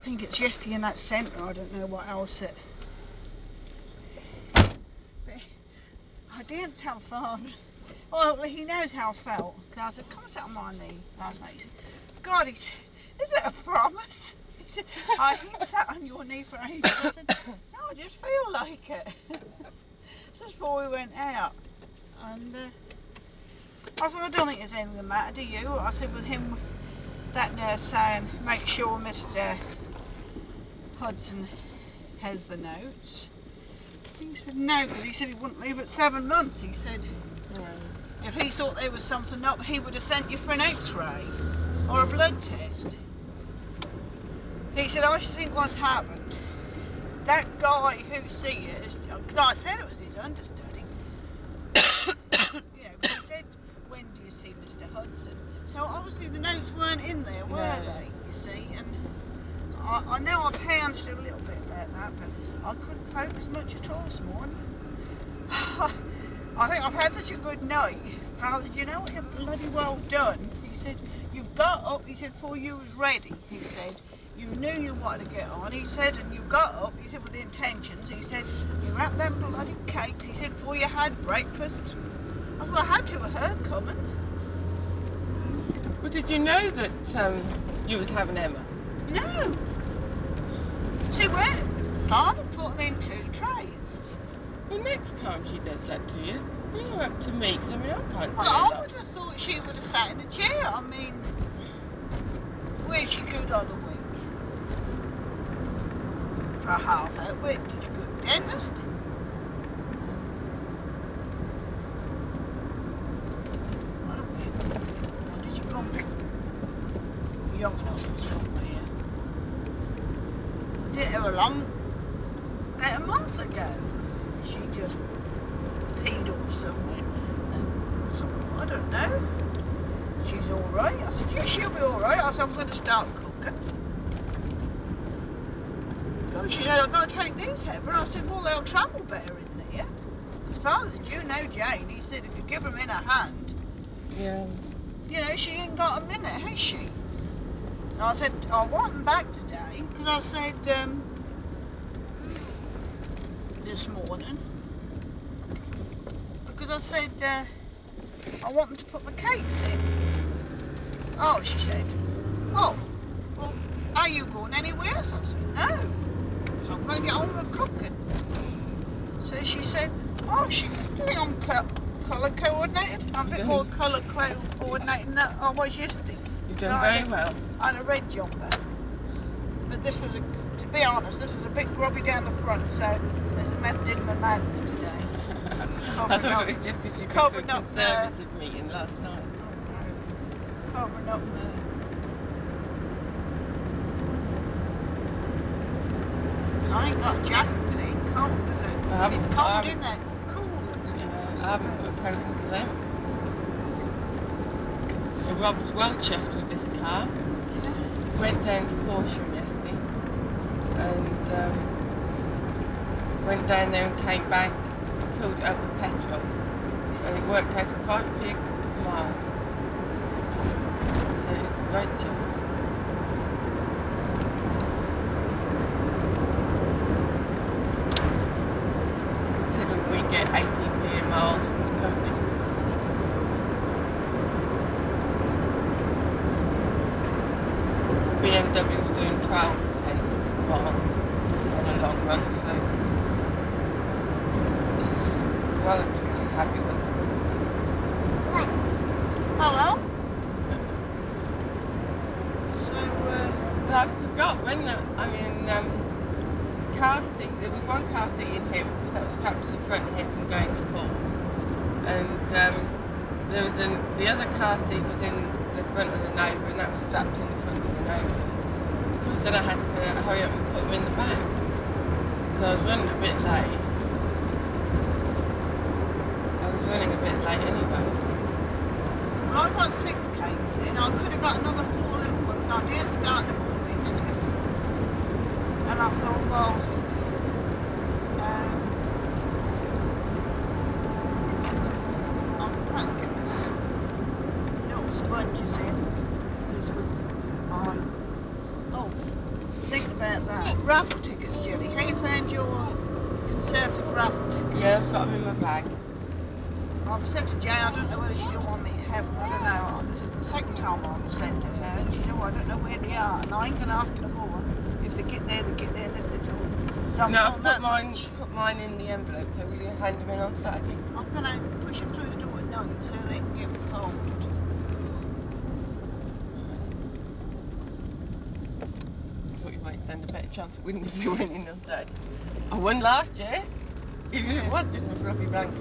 I think it's yesterday in that centre. I don't know what else it. But I didn't tell Father. Well, he knows how I felt. Cause I said, "Come and sit on my knee last night." He said, "God," he said, "is it a promise?" He said, "I ain't sat on your knee for ages." I said, "No, I just feel like it." Just before we went out, and I said, "I don't think there's anything the matter, do you?" I said, "With him, that nurse saying, make sure Mr. Hudson has the notes." He said no, because he said he wouldn't leave at 7 months. He said if he thought there was something up, he would have sent you for an x-ray or a blood test. He said, "I should think what's happened, that guy who see it, because I said it was his understudy, you know, but he said, when do you see Mr. Hudson?" So obviously the notes weren't in there, were they, you see, and I know I pounced a little bit about that, but I couldn't focus much at all this morning. I think I've had such a good night. Father, you know what, you're bloody well done. He said, "You've got up," he said, "before you was ready." He said, "You knew you wanted to get on," he said, "and you got up," he said, "with the intentions." He said, "You wrapped them bloody cakes," he said, "before you had breakfast." I thought I had to have heard coming. Well, did you know that you was having Emma? No. See, where Father put them in 2 trays. Well, next time she does that to you, bring her up to me, because I mean, I can't do Well, a I lot. would have thought she would have sat in a chair. I mean, where's she go the other week? For a half hour. Where did you go to the dentist? Or did you bump it? Young enough for somewhere. Did it ever long? About a month ago. She just peed off somewhere. And so, I don't know. She's alright. I said, "Yeah, she'll be alright." I said, "I'm going to start cooking." Oh, she said, "I've got to take these, Heather." I said, "Well, they'll travel better in there." Because Father said, "You know Jane." He said, "If you give them in a hand." Yeah. You know, she ain't got a minute, has she? And I said, "I want them back today." Because I said, this morning. Because I said, I want them to put my cakes in. Oh, she said, "Oh, well, are you going anywhere?" So I said, "No. So I'm going to get on with cooking." So she said, "Oh, do you think I'm colour coordinated? I'm a bit more colour coordinated than I was yesterday." You've done very well. I had a red jumper. But this was, to be honest, this is a bit grubby down the front, so there's a method in my madness today. I thought it was just because you'd been to a Conservative meeting last night. Covering up I ain't got a jacket, but it ain't cold, is it? It's cold in there. Cool. I haven't put a coat in for them. Well, Rob was well chuffed with this car. Yeah. Went down to Horsham yesterday and went down there and came back, filled it up with petrol, and it worked out at 5p a mile. So it was very chuffed. Considering we get 18p a mile from the company. BMW was doing 12 pence a mile on a long run, so he's well and truly happy with it. What? Hello? So, I forgot when car seat, there was one car seat in him, because that was strapped to the front of him from going to Paul's, and there was the other car seat was in the front of the Nova, and that was strapped in the front of the Nova. Of course, then I had to hurry up and put them in the back, so I was running a bit late. Anyway. Well, I got 6 cakes in. I could have got another 4 little ones, and I didn't start them all yesterday. And I thought, well, I'll perhaps get this little sponges in, because I'm thinking about that. Raffle tickets, Jenny. How you found your Conservative raffle tickets? Yeah, I've got them in my bag. I've said to Jane, I don't know whether she don't want me to have them. I don't know. This is the second time I've said to her, and she said, oh, I don't know where they are. And I ain't going to ask her no more. If they get there, they get there, unless they don't. So No, I've put mine in the envelope, so will you hand them in on Saturday? I'm going to push them through the door at night so they can get folded. I thought you might stand a better chance of winning if they went in on Saturday. I won last year, even if it was just a fluffy blanket.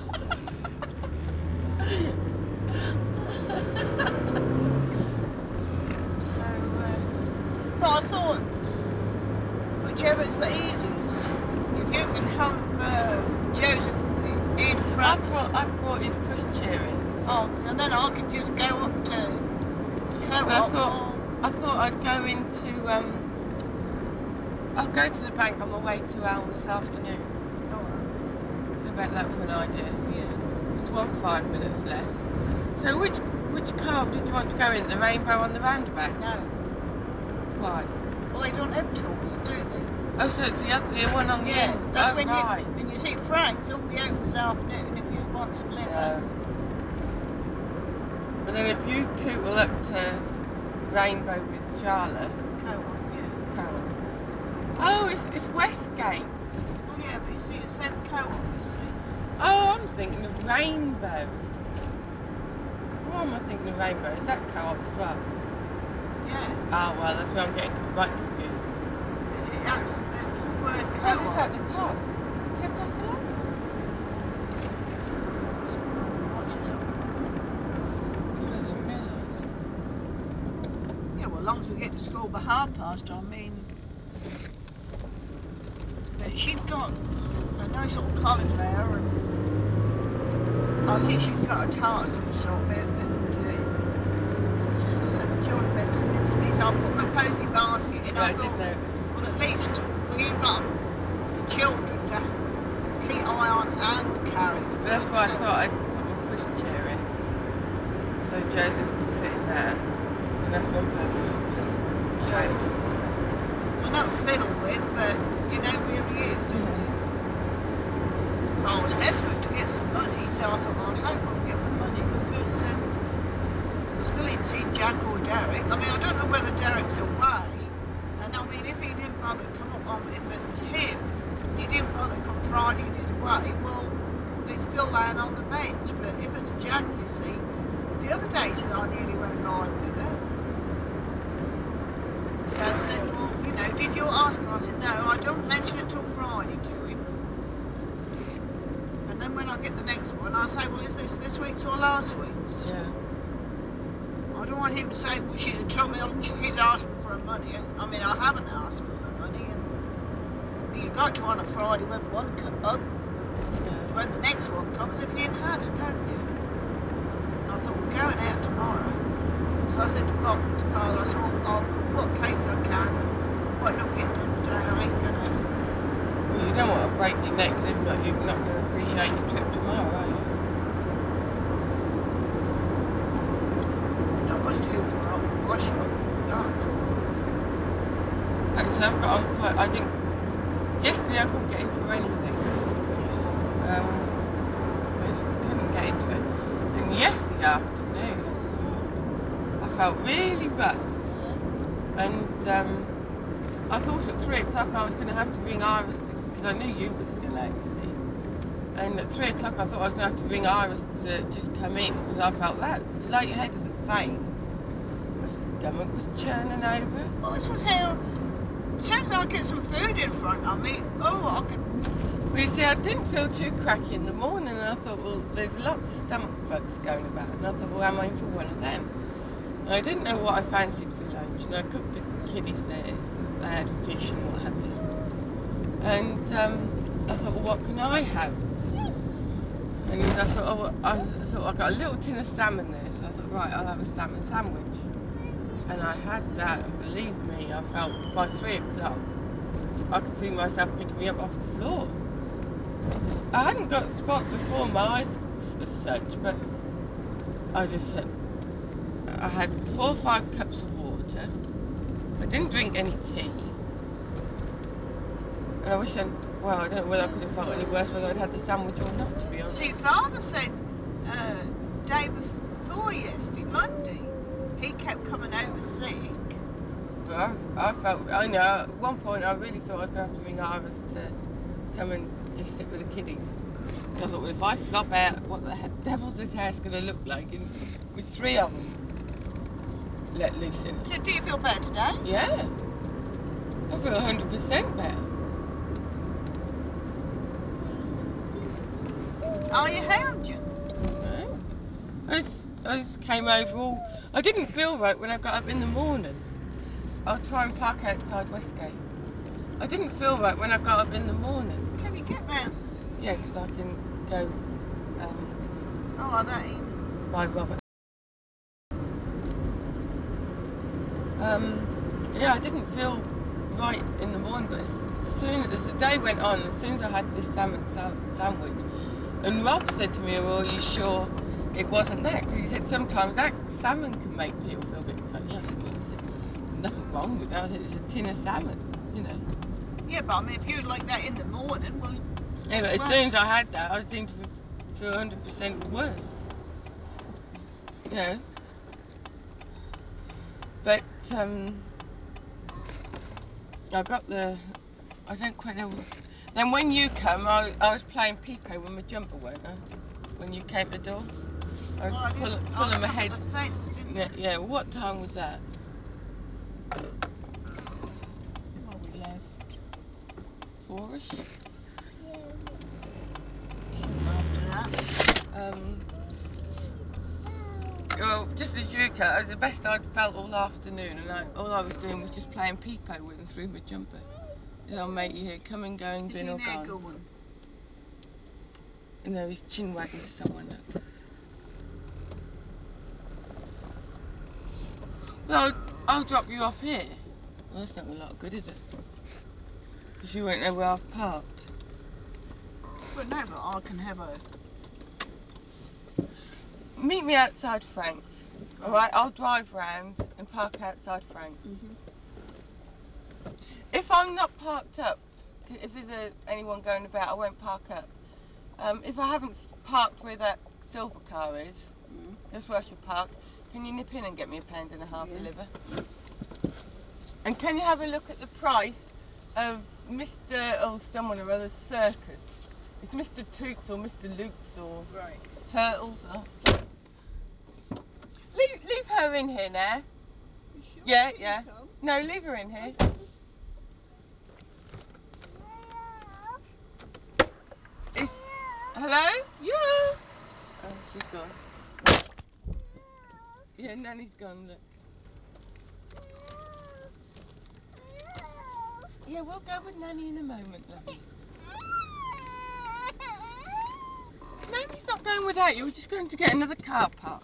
So, but I thought, whichever's the easiest, if you can help Joseph in France. I brought his pushchair in. Oh, and then I can just go up to Co-op. I thought I'd go into, I'll go to the bank on my way to Elm this afternoon. How about that for an idea? Yeah. It's 5 minutes less. So which co-op did you want to go in? The Rainbow on the roundabout? No. Why? Well, they don't have tours, do they? Oh, so it's the one on the end? That's oh, when right. And you see, Frank's will be open this afternoon if you want some liver. No. But then if you two will up to Rainbow with Charlotte. Co-op, yeah. Co-op. Oh, it's Westgate. Oh, yeah, but you see, it says Co-op, you see. Oh, I'm thinking of Rainbow. Why am I thinking of Rainbow? Is that Co-op as well? Yeah. Oh, well, that's where I'm getting right confused. It actually, there's the word Oh, Co-op. it's at the top. 11:10. God, I didn't realise. Yeah, well, as long as we get to school by past, I mean. But she'd got a nice little cauliflower, and I think she'd got a tart of some sort, and as I said, the children had some mincemeat, so I put my posy basket in. Yeah, I did notice. Well, at least we've got the children to keep eye on and carry. But that's why I thought I'd put my pushchair in, so Joseph can sit in there, and that's one person who was safe. Well, not fiddle with, but you know where he is, don't you? I was desperate to get some money, so I thought, well, I'll go and get the money because I still ain't seen Jack or Derek. I mean, I don't know whether Derek's away, and I mean, if he didn't bother to come up on, if it was him, he didn't bother to come Friday in his way, well, they're still laying on the bench. But if it's Jack, you see, the other day said I nearly went by with her. Dad said, well, you know, did you ask him? I said, no, I don't mention it till Friday to him. And then when I get the next one, I say, well, is this week's or last week's? Yeah. I don't want him to say, well, she's told me she's asking for her money. I mean, I haven't asked for the money, and you got to on a Friday when one comes up, when the next one comes, if you ain't had it, don't you? And I thought, we're going out tomorrow. So I said to Carl, I said, well, I'll cook what cakes I can, what don't get done today, I ain't gonna. Well, you don't want to break your neck, if not, you're not going to appreciate your trip tomorrow, are you? I was due for a wash up. God. Actually, I've got on quite, yesterday I couldn't get into anything. I just couldn't get into it. And yesterday afternoon, I felt really rough. And I thought at 3 o'clock I was going to have to ring Iris, because I knew you were still out, you see. And at 3 o'clock I thought I was going to have to ring Iris to just come in, because I felt that lightheaded and faint. My stomach was churning over. Well, this is how, as soon as I get some food in front of me, I could. Well, you see, I didn't feel too cracky in the morning, and I thought, well, there's lots of stomach bugs going about, and I thought, well, am I in for one of them? And I didn't know what I fancied for lunch, and I cooked the kiddies theirs. They had fish and what have you. And I thought, well, what can I have? And I thought, I got a little tin of salmon there, so I thought, right, I'll have a salmon sandwich. And I had that, and believe me, I felt by 3 o'clock, I could see myself picking me up off the floor. I hadn't got spots before my eyes as such, but I had 4 or 5 cups of water. I didn't drink any tea. And I wish I don't know whether I could have felt any worse whether I'd had the sandwich or not, to be honest. See, Father said day before yesterday, Monday, he kept coming over sick. But I know, at one point I really thought I was going to have to ring Iris to come and just sit with the kiddies. So I thought, well, if I flop out, what the devil's this house going to look like with 3 of them let loose in it? So do you feel better today? Yeah. I feel 100% better. Are you hounding? No. I just came over I didn't feel right when I got up in the morning. I'll try and park outside Westgate. I didn't feel right when I got up in the morning. Can you get round? Yeah, because I can go Are they? by Robert. Yeah, I didn't feel right in the morning, but as the day went on, as soon as I had this salmon sandwich, and Rob said to me, well, are you sure it wasn't that? Because he said sometimes that salmon can make people feel a bit funny. I said, well, nothing wrong with that. I said, it's a tin of salmon, you know. Yeah, but I mean, if you like that in the morning, well... Yeah, but as soon as I had that, I seemed to feel 100% worse. You know. But, I got I don't quite know. Then when you come, I was playing Pico with my jumper, weren't I? When you came to the door? I was pulling my head. The fence, didn't I? Yeah, what time was that? Well, we left. 4ish? After that. Well, just as you came, it was the best I'd felt all afternoon, and all I was doing was just playing Pico with him through my jumper. I'll make you here, come and going, been or gone. Going? No, he's chin wagging to someone. Look. Well, I'll drop you off here. Well, that's not a lot of good, is it? Because you won't know where I've parked. Well, no, but I can have a... Meet me outside Frank's. Alright, I'll drive round and park outside Frank's. If I'm not parked up, if there's anyone going about, I won't park up. If I haven't parked where that silver car is, that's where I should park. Can you nip in and get me £1.50 a liver? And can you have a look at the price of someone or other's circus? It's Mr. Toots or Mr. Loops or Turtles or... Leave her in here now. You sure? Yeah. No, leave her in here. Hello? Yeah. Oh, she's gone. Yeah, Nanny's gone, look. Yeah, we'll go with Nanny in a moment, lovey. Nanny's not going without you, we're just going to get another car park.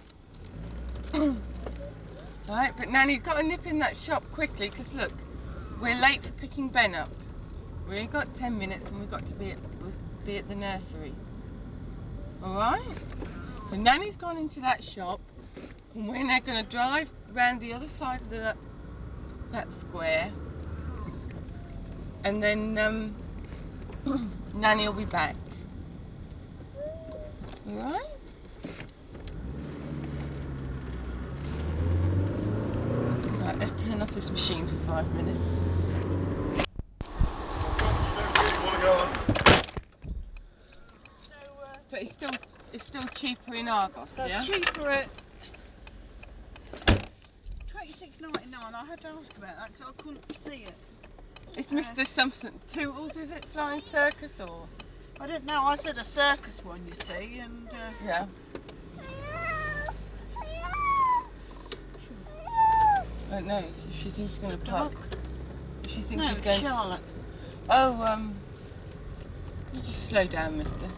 Right, but Nanny's got to nip in that shop quickly, because look, we're late for picking Ben up. We've only got 10 minutes and we've got to be at the nursery. Alright? So Nanny's gone into that shop, and we're now going to drive round the other side of that square, and then Nanny will be back. Alright? Right, let's turn off this machine for 5 minutes. But it's still cheaper in Argos, yeah? It's cheaper at $26.99. I had to ask about that because I couldn't see it. It's Mr. Something Tootles, is it? Flying Circus or? I didn't know. I said a circus one, you see, and yeah. I don't know. She thinks she's going to park. She thinks she's going Charlotte. to... Oh, you just slow down, mister.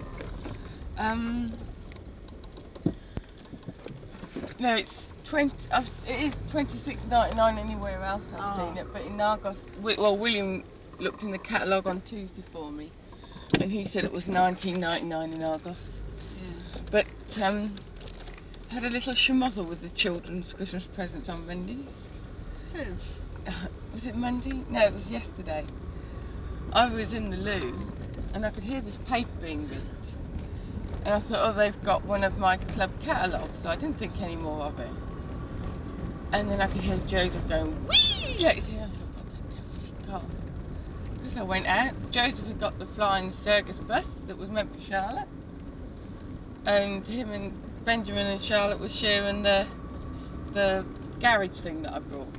No, it is $26.99 anywhere else I've seen it, but in Argos, William looked in the catalogue on Tuesday for me, and he said it was $19.99 in Argos. Yeah. But had a little schmozzle with the children's Christmas presents on Monday. Who? Was it Monday? No, it was yesterday. I was in the loo and I could hear this paper being ripped. And I thought, oh, they've got one of my club catalogues, so I didn't think any more of it. And then I could hear Joseph going, whee! Like, I thought, what the devil's he got? Because I went out, Joseph had got the flying circus bus that was meant for Charlotte. And him and Benjamin and Charlotte were sharing the garage thing that I brought.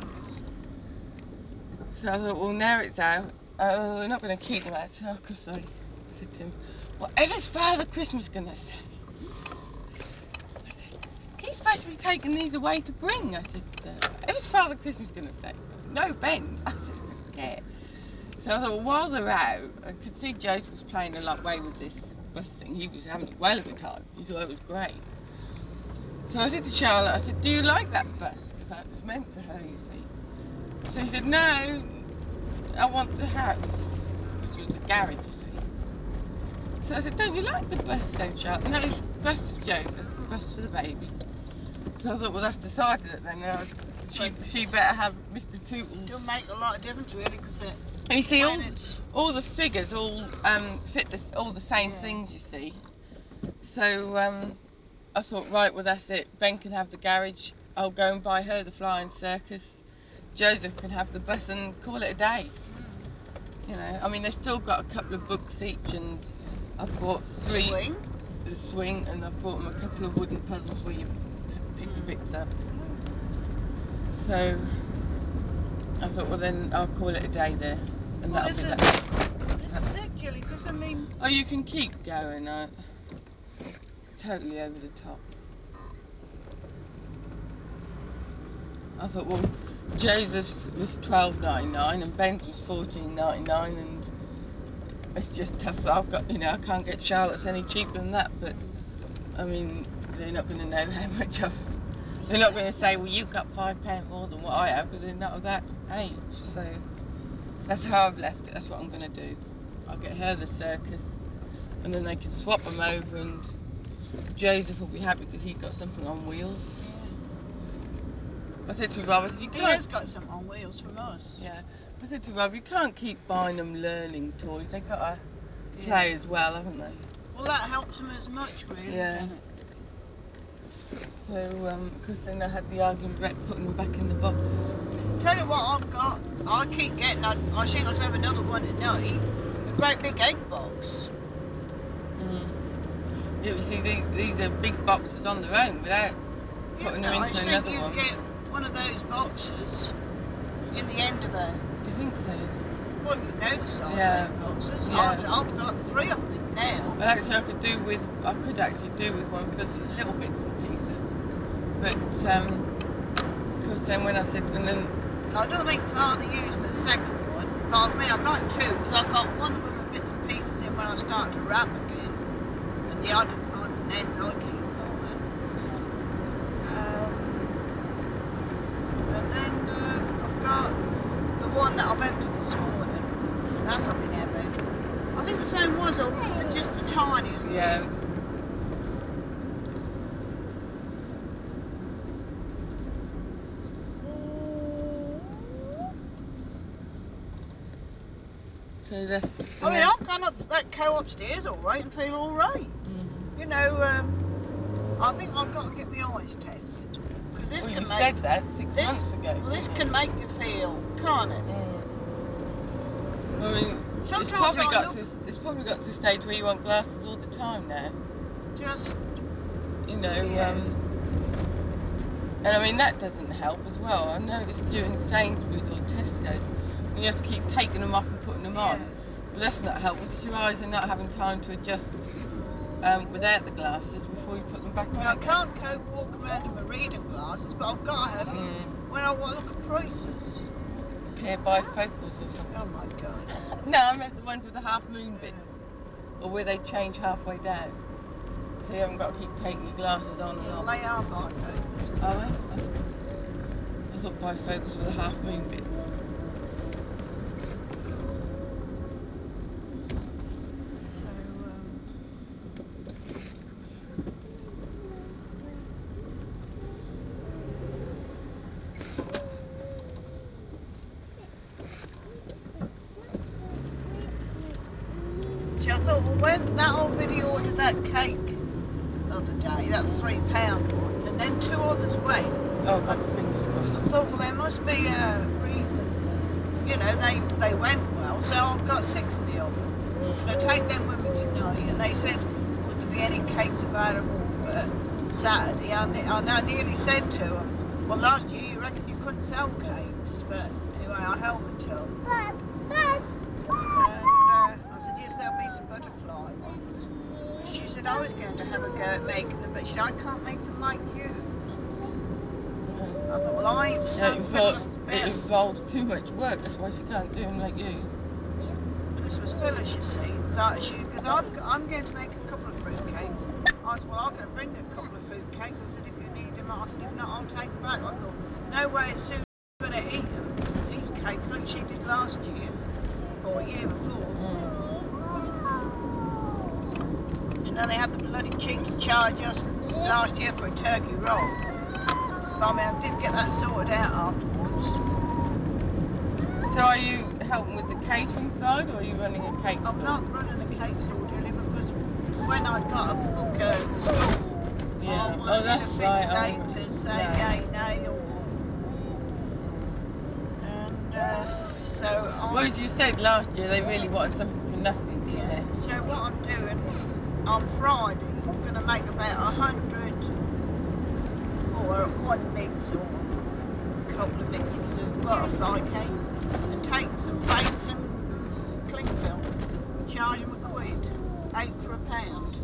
So I thought, well, now it's out. We're not going to keep them out, because I said to him, whatever's Father Christmas going to say? I said, he's supposed to be taking these away to bring. I said, whatever's Father Christmas going to say? No, Ben. I said, yeah. So I thought, well, while they're out, I could see Joseph was playing a lot way with this bus thing. He was having a whale of a time. He thought it was great. So I said to Charlotte, I said, do you like that bus? Because it was meant for her, you see. So she said, no, I want the house, which was the garage, you see. So I said, don't you like the bus then, Charlotte? No, it's the bus for Joseph, the bus for the baby. So I thought, well, that's decided it then. She better have Mr. Tootles. It'll make a lot of difference, really, because it. And you see, all the figures all fit all the same things, you see. So I thought, right, well, that's it. Ben can have the garage. I'll go and buy her the flying circus. Joseph can have the bus and call it a day. You know, I mean, they've still got a couple of books each, and I've bought 3. The swing, and I've bought them a couple of wooden puzzles where you pick the bits up. So I thought, well, then I'll call it a day there, and that'll be that. This is it, Julie, because I mean. Oh, you can keep going. Totally over the top. I thought, well, Joseph's was $12.99 and Ben's was $14.99, and it's just tough. I've got, I can't get Charlotte's any cheaper than that. But I mean, they're not going to know how much of. They're not going to say, well, you've got £5 more than what I have, because they're not of that age. So that's how I've left it. That's what I'm going to do. I'll get her the circus, and then they can swap them over, and Joseph will be happy because he's got something on wheels. I said to Rob, you can't. He has got something on wheels from us. Yeah. I said to Rob, you can't keep buying them learning toys. They've got to play as well, haven't they? Well, that helps them as much, really, doesn't it? So, because then I had the argument about putting them back in the boxes. Tell you what I've got. I keep getting. I think I'll have another one tonight. A great big egg box. Yeah, you see, these are big boxes on their own without putting them into another one. I think you get one of those boxes in the end of it. Do you think so? Well, you know the size of boxes. Yeah. I've got 3 of them now. Well, actually, I could actually do with one for little bits and pieces. But, because then when I said, and then... I don't think Father used the second one. But I mean, I've got 2, because I've got one of them with bits and pieces in when I start to wrap again. And the other odds and ends I keep buying. And then I've got the one that I've emptied this morning. That's looking heavy. I think the phone was just the tiniest. Yeah. So that's. I mean, I've gone up that co upstairs all right and feel all right. You know, I think I've got to get my eyes tested, because this can make. You said that 6 months ago. Well, this can make you feel, can't it? I mean, it's probably got to a stage where you want glasses all the time now. Just. And I mean, that doesn't help as well. I noticed during Sainsbury's or Tesco's, you have to keep taking them off and putting them on. But that's not helpful, because your eyes are not having time to adjust without the glasses before you put them back on. I can't walk around in my reading glasses, but I've got to have them when I want to look at prices. Pair bifocals or something. Oh my God. No, I meant the ones with the half moon bits, or where they change halfway down. So you haven't got to keep taking your glasses on and off. They are bifocals. Are they? I thought bifocals were the half moon bits. I thought, well, when that old Biddy ordered that cake the other day, that £3 one, and then 2 others went. Oh, God, fingers I crossed. thought, well, there must be a reason. You know, they went well, so I've got 6 in the oven. I take them with me tonight, and they said, would there be any cakes available for Saturday? I nearly said to them, well, last year you reckon you couldn't sell cakes, but anyway, I held my tongue. And I said, yes, there'll be some butterfly ones. She said, I was going to have a go at making them, but she said, I can't make them like you. I thought, well, I ain't It involves too much work, that's why she can't do them like you. This was Phyllis, you see. Because I'm going to make a couple of fruit cakes. I said, well, I'm going to bring a couple of fruit cakes. I said, if you need them, I said, if not, I'll take them back. I thought, no way Sue's going to eat cakes like she did last year, or a year before. And then they had the bloody cheek to charge us last year for a turkey roll. But I mean, I did get that sorted out afterwards. So are you helping with the catering side, or are you running a cake store? I'm not running a cake store, Julie, because when I'd got a book at school, yeah. I wanted a fit state to say yay, nay, or... And so well, as you said last year, they really wanted something for nothing, didn't they? So what I'm doing, on Friday, I'm going to make about 100, or one mix, or a couple of mixes of butterfly cakes, and take some plates and cling film, charge them £1, 8 for £1.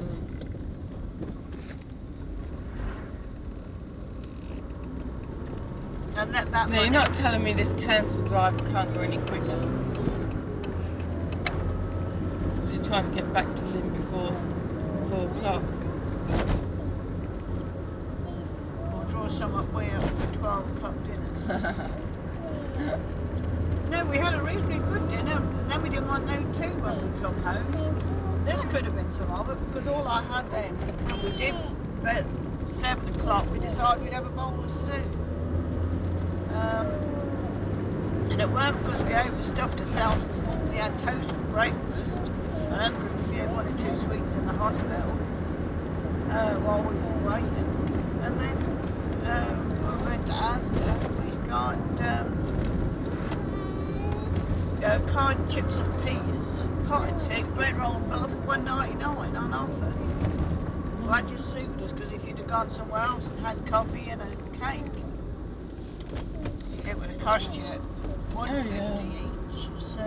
And let that no, you're not telling me this council driver can't go any quicker. Was he trying to get back to Lynn before 4 o'clock? We'll draw some up way up for 12 o'clock dinner. No, we had a reasonably good dinner, and then we didn't want no tea when we come home. This could have been some of it, because all I had then, when we did at 7 o'clock, we decided we'd have a bowl of soup. And it weren't because we overstuffed ourselves. We had toast for breakfast, and because we did 1 or 2 sweets in the hospital while we were waiting. And then we went to Asda. We got cod chips and peas, potted pig, bread roll and butter for $1.99 on offer. Well, that just suited us, because if you'd have gone somewhere else and had coffee and a cake, it would have cost you $1.50 each. So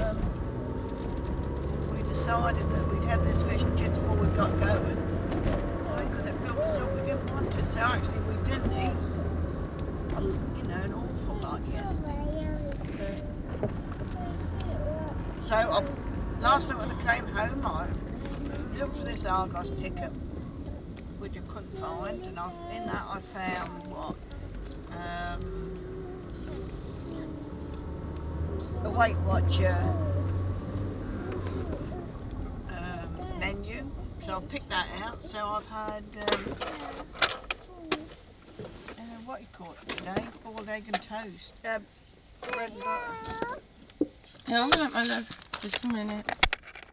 we decided that we'd have this fish and chips before we got going, because it filled us up. We didn't want it, so actually we didn't eat, an awful lot yesterday. So last night when I came home, I looked for this Argos ticket, which I couldn't find, and in that I found a Weight Watcher menu, so I've picked that out. So I've had what you call it today? Boiled egg and toast, bread and butter. Yeah, alright, my love. Just a minute.